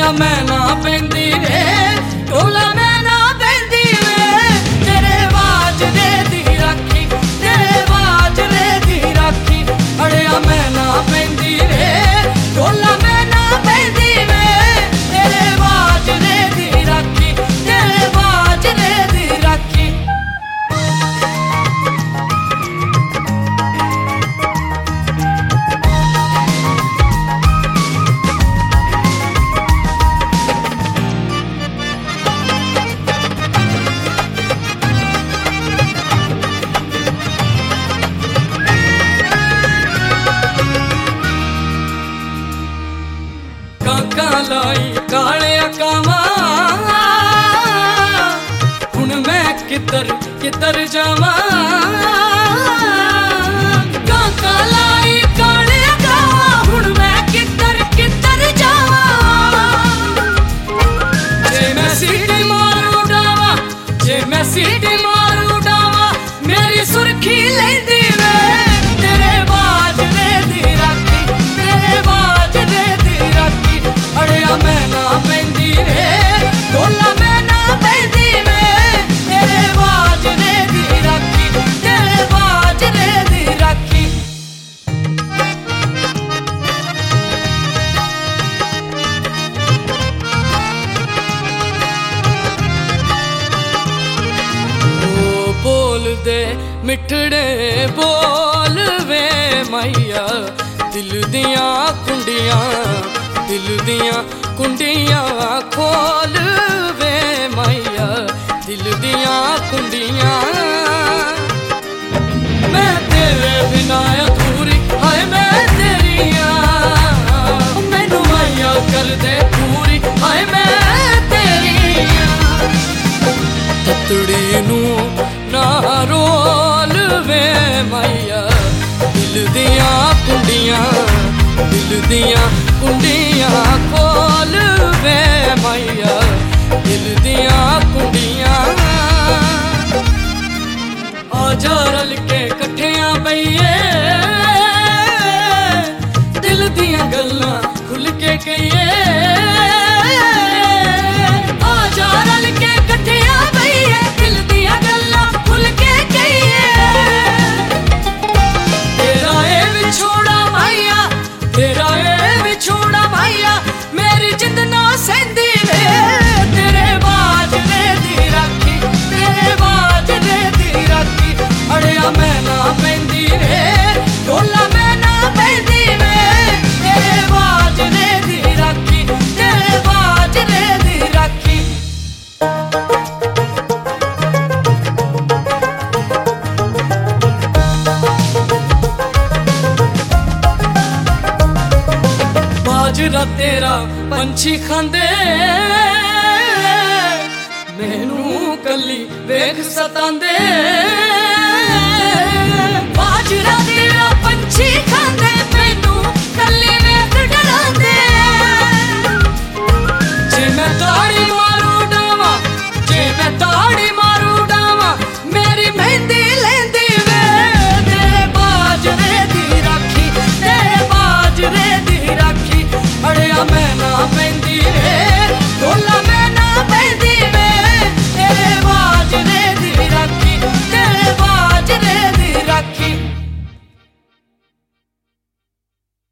अड़िया मैं ना पैंदी वे ढोला मैं ना पैंदी वे तेरे बाजरे दी राखी तेरे बाजरे दी राखी अड़िया मैं ना पैंदी वे ढोला मैं ना पैंदी वे तेरे बाजरे दी राखी तेरे बाजरे दी राखी। लाई काले कामा हुण मैं किधर किधर जावा काका लाई काले कामा हुण मैं किधर किधर जावा जे मैं सीटी मारू डावा जे मैं सीटी मारू डावा मेरी सुर्खी लेंदी वे तेरे बाजरे दी राखी तेरे बाजरे दी राखी अड़िया मैं ना पैंदी वे ढोला मैं ना पैंदी वे तेरे बाजरे दी राखी तेरे बाजरे दी राखी। ओ बोल दे मिठड़े बोल वे मैया दिल दियां कुंडियां दिल दियां कुंडियां खोल वे मैया दिल दियां कुंडियां मैं तेरे बिना अधूरी हाय मैं तेरिया मैनू मैया कर दे पूरी हाय मैं तेरिया ततड़ी नू ना रोल वे मैया दिल दियां कुंडियां दिल दियां कुंडियां खोल वे मैया दिल दियां कुंडियां आजा रल के कट्ठियां बइए दिल दियां गल्लां खुल के कहिए आजा रल के कट्ठियां बइए दिल दियां गल्लां खुल के कहिए तेरा ए विछोड़ा माया तेरा ए विछोड़ा माया मेरी जिंद ना सेंदी वे तेरे बाजरे दी राखी तेरे बाजरे दी राखी अड़िया मैं ना पैंदी वे ढोला मैं ना पैंदी वे तेरे बाजरे दी राखी तेरे बाजरे दी राखी। बाजरा तेरा पंछी खांदे मैनू कली वेख सतांदे